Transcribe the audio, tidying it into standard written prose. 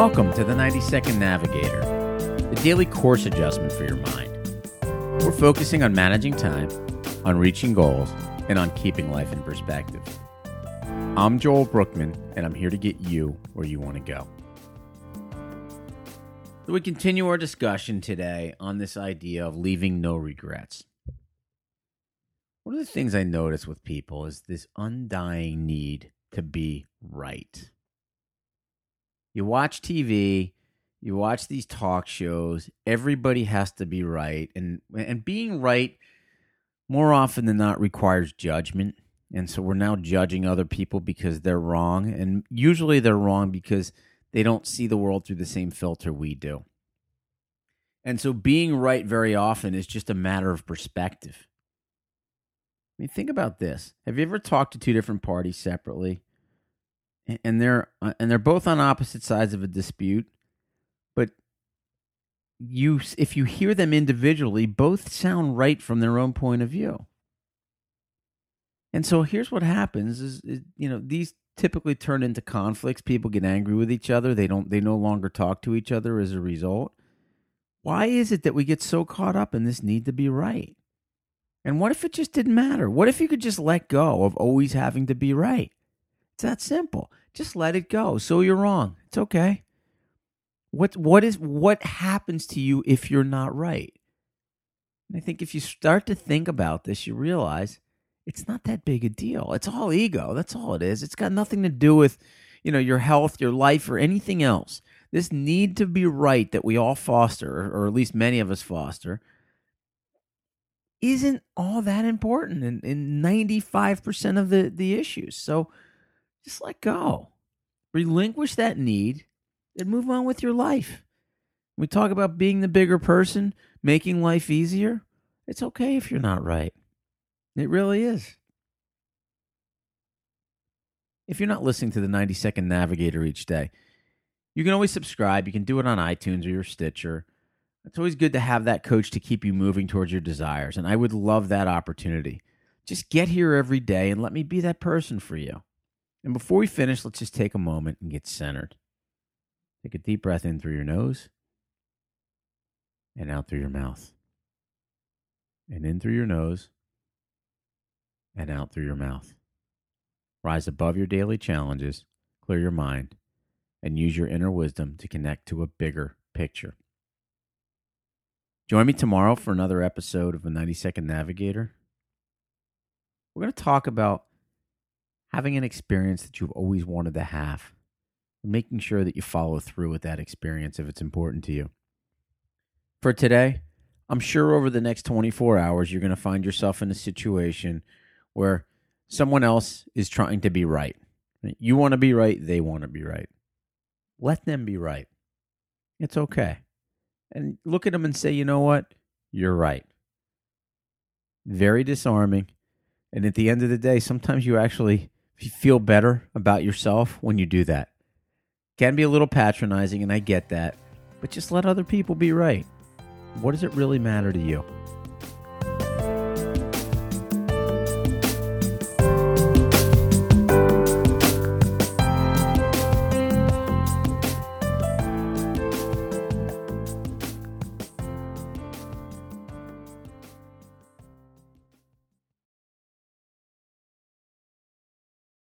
Welcome to the 90-Second Navigator, the daily course adjustment for your mind. We're focusing on managing time, on reaching goals, and on keeping life in perspective. I'm Joel Brookman, and I'm here to get you where you want to go. So we continue our discussion today on this idea of leaving no regrets. One of the things I notice with people is this undying need to be right. You watch TV, you watch these talk shows, everybody has to be right. And being right more often than not requires judgment. And so we're now judging other people because they're wrong. And usually they're wrong because they don't see the world through the same filter we do. And so being right very often is just a matter of perspective. I mean, think about this. Have you ever talked to two different parties separately? And they're both on opposite sides of a dispute, but if you hear them individually, both sound right from their own point of view. And so here's what happens: is these typically turn into conflicts. People get angry with each other. They no longer talk to each other as a result. Why is it that we get so caught up in this need to be right? And what if it just didn't matter? What if you could just let go of always having to be right? It's that simple. Just let it go. So you're wrong. It's okay. What happens to you if you're not right? And I think if you start to think about this, you realize it's not that big a deal. It's all ego. That's all it is. It's got nothing to do with, your health, your life, or anything else. This need to be right that we all foster, or at least many of us foster, isn't all that important in 95% of the issues. So just let go. Relinquish that need and move on with your life. We talk about being the bigger person, making life easier. It's okay if you're not right. It really is. If you're not listening to the 90-Second Navigator each day, you can always subscribe. You can do it on iTunes or your Stitcher. It's always good to have that coach to keep you moving towards your desires, and I would love that opportunity. Just get here every day and let me be that person for you. And before we finish, let's just take a moment and get centered. Take a deep breath in through your nose and out through your mouth. And in through your nose and out through your mouth. Rise above your daily challenges, clear your mind, and use your inner wisdom to connect to a bigger picture. Join me tomorrow for another episode of the 90-Second Navigator. We're going to talk about having an experience that you've always wanted to have, and making sure that you follow through with that experience if it's important to you. For today, I'm sure over the next 24 hours, you're going to find yourself in a situation where someone else is trying to be right. You want to be right, they want to be right. Let them be right. It's okay. And look at them and say, you know what? You're right. Very disarming. And at the end of the day, sometimes you actually feel better about yourself when you do that. Can be a little patronizing, and I get that. But just let other people be right. What does it really matter to you?